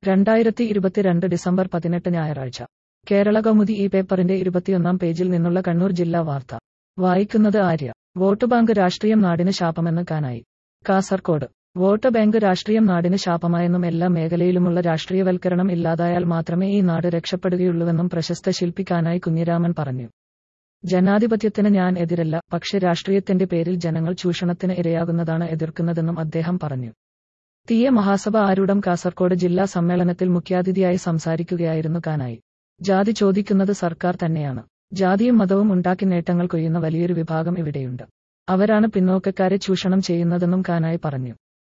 2022 December 18 ഞായറാഴ്ച കേരള കൗമുദി ഈ പേപ്പറിന്റെ 21 പേജിൽ നിന്നുള്ള കണ്ണൂർ ജില്ലാ വാർത്ത വായിക്കുന്നത് ആര്യ. വോട്ട് ബാങ്ക് രാഷ്ട്രീയം നാടിന് ശാപമെന്ന് കാനായി. കാസർകോട്. വോട്ട് ബാങ്ക് രാഷ്ട്രീയം നാടിന് ശാപമായെന്നും എല്ലാ മേഖലയിലുമുള്ള രാഷ്ട്രീയവൽക്കരണം ഇല്ലാതായാൽ മാത്രമേ ഈ നാട് രക്ഷപ്പെടുകയുള്ളൂവെന്നും പ്രശസ്ത ശില്പി കാനായി കുഞ്ഞിരാമൻ പറഞ്ഞു. ജനാധിപത്യത്തിന് ഞാൻ എതിരല്ല, പക്ഷേ രാഷ്ട്രീയത്തിന്റെ പേരിൽ ജനങ്ങൾ ചൂഷണത്തിന് ഇരയാകുന്നതാണ് എതിർക്കുന്നതെന്നും അദ്ദേഹം പറഞ്ഞു. തീയ മഹാസഭ ആരൂഢം കാസർകോട് ജില്ലാ സമ്മേളനത്തിൽ മുഖ്യാതിഥിയായി സംസാരിക്കുകയായിരുന്നു കാനായി. ജാതി ചോദിക്കുന്നത് സർക്കാർ തന്നെയാണ്. ജാതിയും മതവും ഉണ്ടാക്കി നേട്ടങ്ങൾ കൊയ്യുന്ന വലിയൊരു വിഭാഗം ഇവിടെയുണ്ട്. അവരാണ് പിന്നോക്കക്കാരെ ചൂഷണം ചെയ്യുന്നതെന്നും കാനായി പറഞ്ഞു.